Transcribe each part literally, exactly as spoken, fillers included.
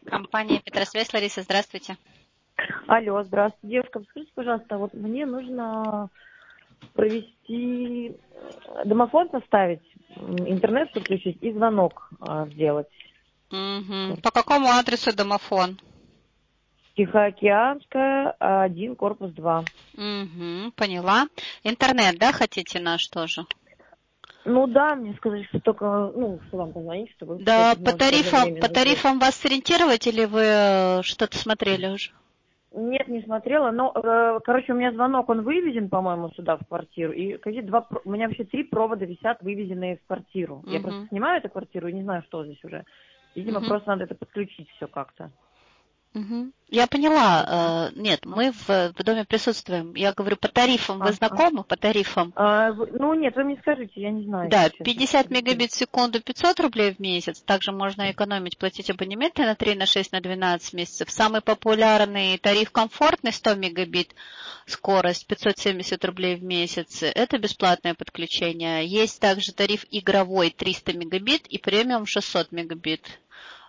Компания Петросвязь, Лариса, здравствуйте. Алло, здравствуйте. Девушка, скажите, пожалуйста, вот мне нужно провести домофон поставить, интернет подключить и звонок а, сделать. Угу. По какому адресу домофон? Тихоокеанская, один, корпус два. Угу, поняла. Интернет, да, хотите наш тоже? Ну да, мне сказали, что только, ну, что вам позвонить, чтобы Да, кстати, по может тарифам, одновременно по сделать. тарифам вас сориентировать или вы э, что-то смотрели уже? Нет, не смотрела, но, э, короче, у меня звонок, он вывезен, по-моему, сюда, в квартиру, и какие два, про- у меня вообще три провода висят, вывезенные в квартиру. Я просто Угу. снимаю эту квартиру и не знаю, что здесь уже. Видимо, Угу. просто надо это подключить все как-то. Угу. Я поняла. Э, нет, мы в, в доме присутствуем. Я говорю, по тарифам вы А, а. знакомы? По тарифам? А, вы- ну, нет, вы мне скажите, я не знаю, Да, если честно. пятьдесят мегабит в секунду, пятьсот рублей в месяц. Также можно экономить, платить абонементы на три, на шесть, на двенадцать месяцев. Самый популярный тариф комфортный сто мегабит, скорость пятьсот семьдесят рублей в месяц. Это бесплатное подключение. Есть также тариф игровой триста мегабит и премиум шестьсот мегабит.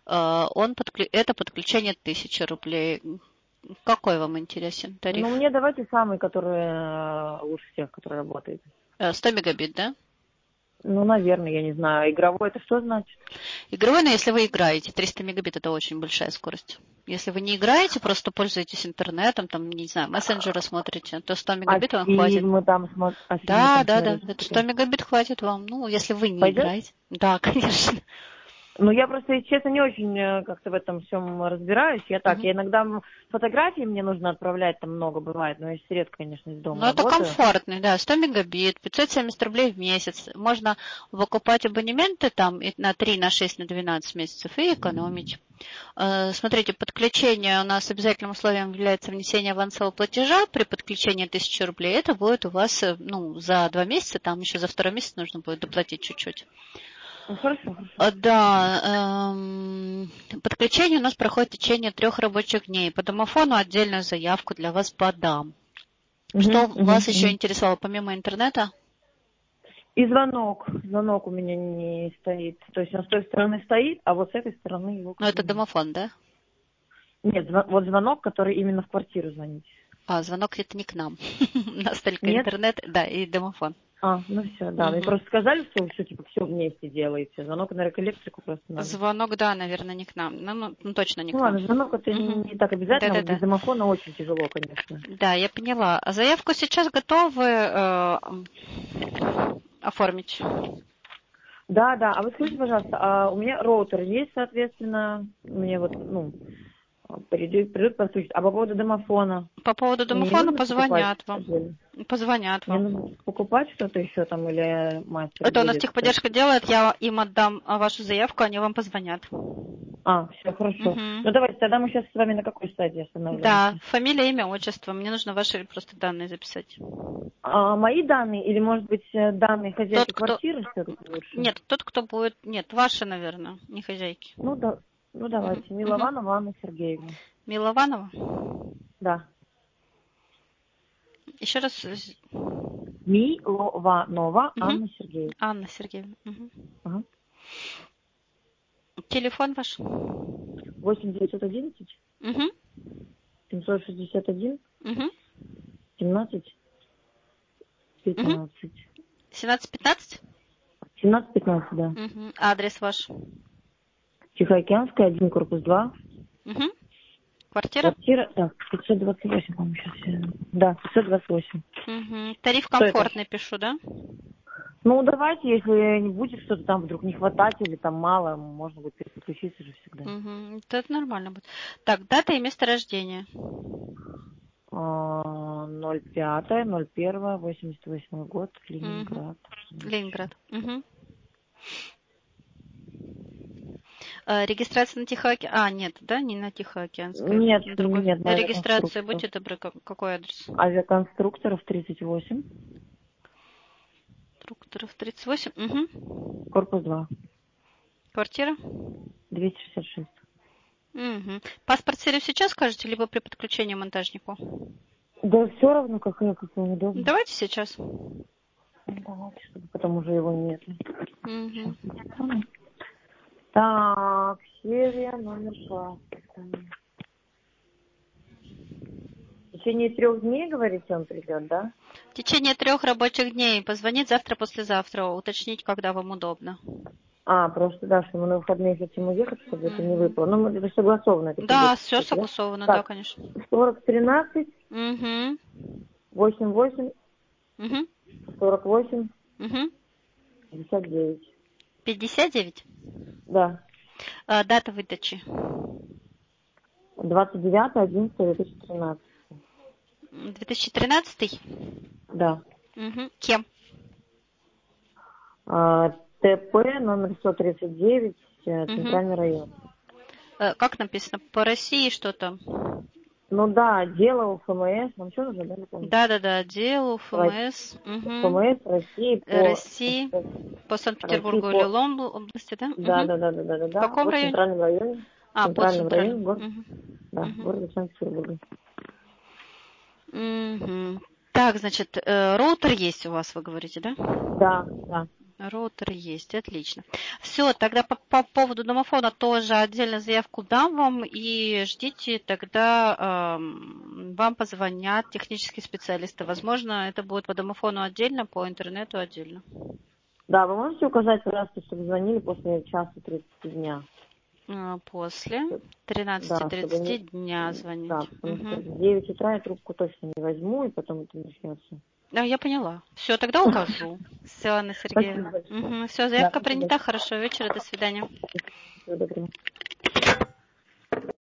Он подклю... Это подключение тысяча рублей. Какой вам интересен тариф? Ну, мне давайте самый, который э, лучше всех, который работает. сто мегабит, да? Ну, наверное, я не знаю. Игровой это что значит? Игровой, но если вы играете, триста мегабит это очень большая скорость. Если вы не играете, просто пользуетесь интернетом, там, не знаю, мессенджеры смотрите, то сто А мегабит вам хватит. фильмы там, смо... а фильмы Да, там да, да, смотреть? это сто мегабит хватит вам. Ну, если вы не Пойдет? играете. Да, конечно. Ну, я просто, если честно, не очень э, как-то в этом всем разбираюсь. Я так, Угу. я иногда м, фотографии мне нужно отправлять, там много бывает, но я сейчас редко, конечно, из дома Ну, это работаю. комфортный, да, сто мегабит, пятьсот семьдесят рублей в месяц. Можно выкупать абонементы там и на три, на шесть, на двенадцать месяцев и экономить. Э, Смотрите, подключение у нас обязательным условием является внесение авансового платежа. При подключении тысячи рублей это будет у вас э, ну, за два месяца, там еще за второй месяц нужно будет доплатить чуть-чуть. Ну, хорошо, хорошо. Э, Да, эм, подключение у нас проходит в течение трех рабочих дней. По домофону отдельную заявку для вас подам. Угу, Что угу, вас еще угу. интересовало помимо интернета? И звонок. Звонок у меня не стоит. То есть он с той стороны стоит, а вот с этой стороны его Ну, как бы это нет. домофон, да? Нет, зв- вот звонок, который именно в квартиру звонит. А, звонок это не к нам. У нас только Нет? интернет, да, и домофон. А, ну все, да. Мне Мгм. просто сказали, что все типа все вместе делаете. Звонок, наверное, к электрику просто надо. Звонок, да, наверное, не к нам. Ну, ну, ну, точно не Ну к нам. ладно, звонок это Мгм. не так обязательно, вот без Да-да-да. домофона очень тяжело, конечно. Да, я поняла. А заявку сейчас готовы э, оформить? Да, да. А вы скажите, пожалуйста, а у меня роутер есть, соответственно, мне вот, ну, придет, придет послушать. А по поводу домофона, По поводу мне не домофона нужно покупать позвонят вам. отдельно? Позвонят Мне вам. нужно покупать что-то еще там или мастер Это у нас будет? техподдержка делает, я им отдам а, вашу заявку, они вам позвонят. А, все хорошо. Мгм. Ну давайте, тогда мы сейчас с вами на какой стадии Да, останавливаемся? фамилия, имя, отчество. Мне нужно ваши просто данные записать. А, мои данные или, может быть, э, данные Тот, хозяйки кто... квартиры все-таки лучше? Нет, тот, кто будет... Нет, ваши, наверное, не хозяйки. Ну да, ну Мгм. давайте. Мгм. Милованова Анна Сергеевна. Милованова? Да. Еще раз. Милованова Мгм. Анна Сергеевна. Анна Сергеевна. Мгм. Ага. Телефон ваш? восемь девятьсот одиннадцать Угу. семьсот шестьдесят один Угу. семнадцать Угу. пятнадцать. семнадцать пятнадцать? семнадцать пятнадцать, да. Угу. Адрес ваш? Тихоокеанская, один, корпус два. Угу. Квартира? Квартира, так, пятьсот двадцать восемь, по-моему, сейчас. Да, пятьсот двадцать восемь. Угу. Тариф Что это? комфортный пишу, да? Ну, давайте, если не будет что-то там вдруг не хватать или там мало, можно будет переключиться же всегда. Угу. Это нормально будет. Так, дата и место рождения. ноль пятое ноль первое восемьдесят восьмой год, Угу. Ленинград. Ленинград. Угу. Регистрация на Тихоокеан... А, нет, да, не на Тихоокеанской. Нет, На другой. нет, на Регистрация, авиаконструкторов. будьте добры, как- какой адрес? Авиаконструкторов тридцать восемь, Конструкторов тридцать восемь. Угу. корпус два, Квартира? двести шестьдесят шесть. Угу. Паспорт серию сейчас скажете, либо при подключении монтажнику? Да все равно, какая, как вам удобно. Давайте сейчас. Ну, давайте, чтобы потом уже его нет. Сейчас. Угу. Так, серия номер два. В течение трех дней, говорите, он придет, да? В течение трех рабочих дней. Позвонить завтра-послезавтра, уточнить, когда вам удобно. А, просто, да, что мы на выходные хотим уехать, чтобы это не выпало. Ну, это согласовано. Это Да, будет, все да? согласовано, да, Так, конечно. сорок тринадцать, Угу. восемь восемь, Угу. сорок восемь, Угу. пятьдесят девять. пятьдесят девять. Да. А, дата выдачи. двадцать девятое одиннадцатое две тысячи тринадцать. две тысячи тринадцатый? Да. Угу. Кем? А, ТП номер сто тридцать девять, Угу. Центральный район. А, как написано? По России что-то? Ну да, дело у ФМС. Вам что нужно, да, напомнить? Да-да-да, отдел УФМС. Угу. ФМС России по... России. По России Санкт-Петербургу или по... Лом- области, да? Да, Угу. да, да, да, да, да, В да. каком По районе? центральном районе. В А, по центральном районе, центральному. город, Угу. да, Угу. города Санкт-Петербурга. Угу. Так, значит, э, роутер есть у вас, вы говорите, да? Да, да. Роутер есть, отлично. Все, тогда по, по поводу домофона тоже отдельно заявку дам вам и ждите, тогда эм, вам позвонят технические специалисты. Возможно, это будет по домофону отдельно, по интернету отдельно. Да, вы можете указать, пожалуйста, чтобы звонили после часа тридцати дня? Э, После Да, чтобы тринадцати тридцати не... дня звонить. Да, потому что Угу. в девять утра я трубку точно не возьму, и потом это начнется. Да, я поняла. Все, тогда укажу. Все, Анна Спасибо Сергеевна. большое. Угу. Все, Да, заявка спасибо. принята. Хорошего вечера. До свидания. Всего доброго.